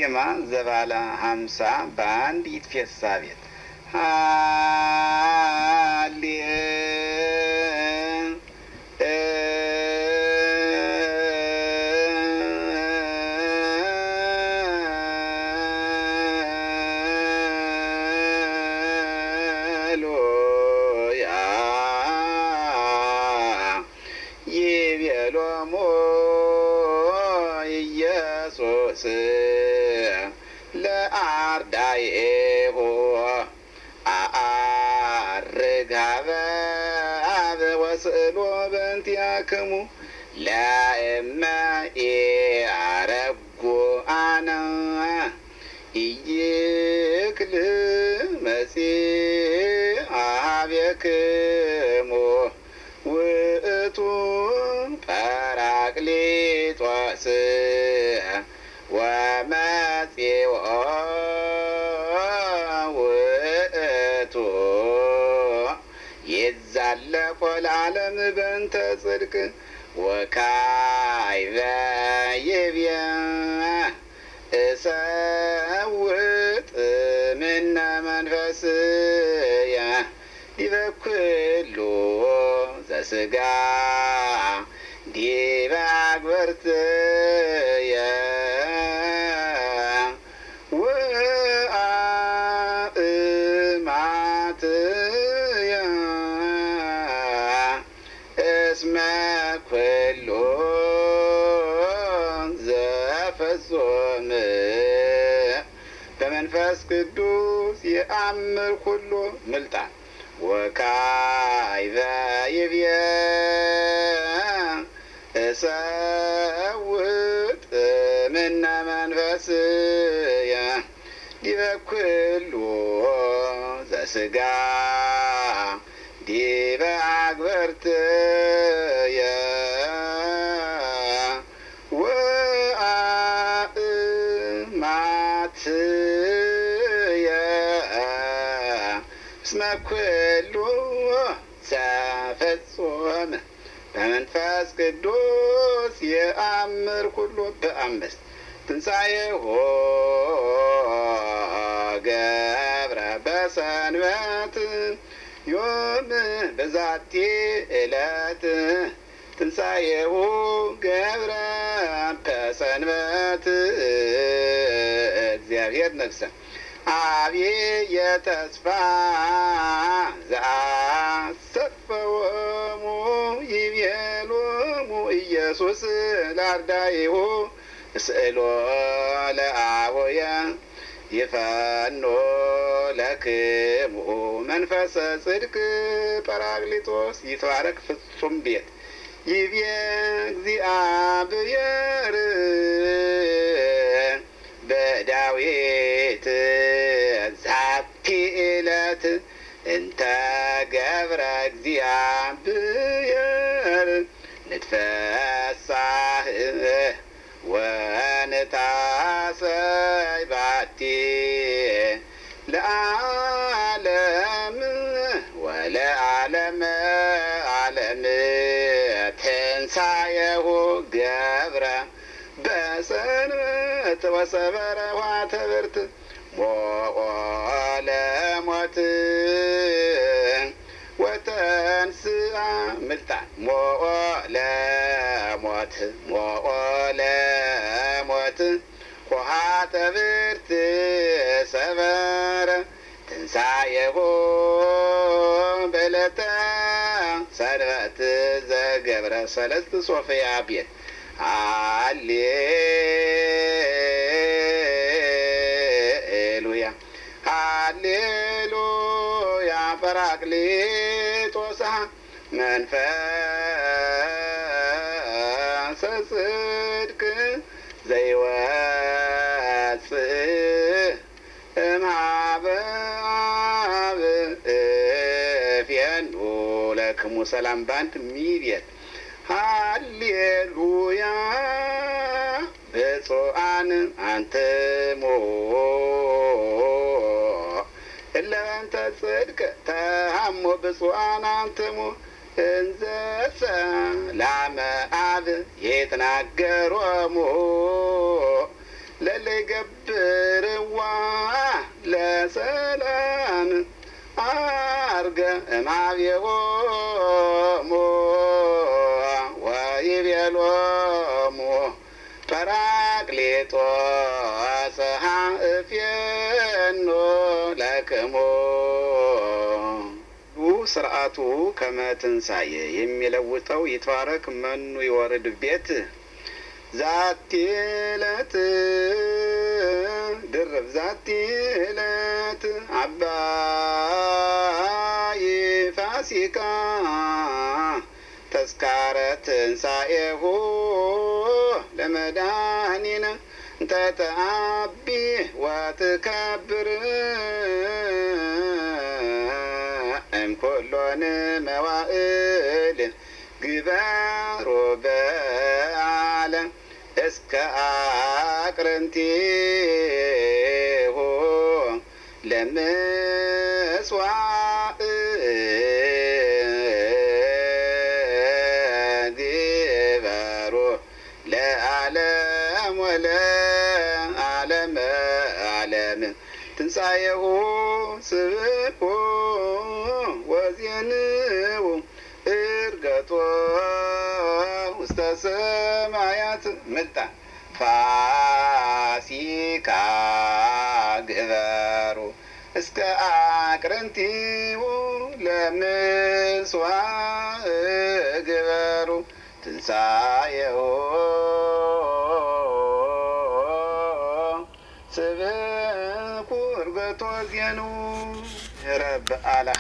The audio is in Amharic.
ዋዜማ ዘባለ 50 በአንድ ይትፌሳ ቤት ለአርዳይሁ አርጋበ አብ ወስእሎ በእንቲአክሙ ለእመ ኢአረጉ አነ ኢይክል መጺአቤክሙ ውእቱ ጰራቅሊጦስ ወመጺኦ ውእቱ ይዛለቆ ለዓለም በእንተ ጽድቅ ወካዕበ ይቤ እሰውጥ እምነ መንፈስየ ዲበ ኩሉ ዘሥጋ ዲበ አግብርትየ ወአእማትየ እስመ ኩሉ ዘፍጹም በመንፈስ ቅዱስ የአምር ኩሉ ምልጣን ወካዕበ ይቤ እሰውጥ እምነ መንፈስየ ዲበ ኩሉ ዘሥጋ ዲበ አግብርትየ ወአእማትየ እስመ ኩሉ ዘፍጹም በመንፈስ ቅዱስ የአምር ኩሉ በአምስት ትንሣኤሁ ገብረ በሰንበት ዮም በዛቲ ዕለት ትንሣኤሁ ገብረ በሰንበት እግዚአብሔር ነግሠ አብየ ተስፋ ዘአሰፈወሙ ይቤሎሙ ኢየሱስ ለአርዳኢሁ እስእሎ ለአቡየ ይፈኖ ለክሙ መንፈሰ ጽድቅ ጰራቅሊጦስ ይትባረክ ፍጹም ቤት ይቤ እግዚአብሔር በዳዊት ዛቲ ዕለት እንተ ገብረ እግዚአብሔር ንትፈሳህ ወንታሰይ ባቲ ለዓለም ወለዓለመ ዓለም ትንሣኤሁ ገብረ በሰንበት ወሰበረ ዋተብርት ሞኦ ለሞት ወተንሥአ ምልጣን ሞኦ ለሞት ሞኦ ለሞት ኆኃተ ብርት ሰበረ ትንሣኤሁ በዕለተ ሰንበት ዘገብረ ሰለስት ሶፍያ ቤት ሃሌሉያ ሃሌሉያ ጰራቅሊጦስ መንፈሰ ጽድቅ ዘይወፅእ እምኀበ አብ እፌኑ ለክሙ ሰላም ባንድ ሚቤት ሃሌሉያ ብፁዓን አንትሙ እለ በእንተ ጽድቅ ተሃሞ ብፁዓን አንትሙ እንዘ ሰላመ አብ ይትናገሮሙ ለለይገብርዋ ለሰላም አርገ እምኀቤሆሙ ወይቤሎሙ ጰራቅሊጦስ እፌኖ ለክሙ ስርዓቱ ከመትንሣኤ የሚለውጠው ይትባረክ መኑ ይወርድ ቤት ዛቲ ዕለት ድርብ ዛቲ ዕለት አባይ ፋሲካ ተስካረ ትንሣኤሁ ለመድኃኒነ እንተ ተአቢ ወትከብር እምኩሎን መዋዕል ግበሮ በዓለ እስከ አቅርንቲሁ ለምስዋዕ ግበሮ ለዓለም ወለዓለመ ዓለም ትንሣኤሁ ስብኮ ወዜንዎ እርገቶ ውስተ ሰማያት መጣ ፋሲካ ግበሩ እስከ አቅርንቲሁ ለምስዋዕ ግበሩ ትንሣኤሁ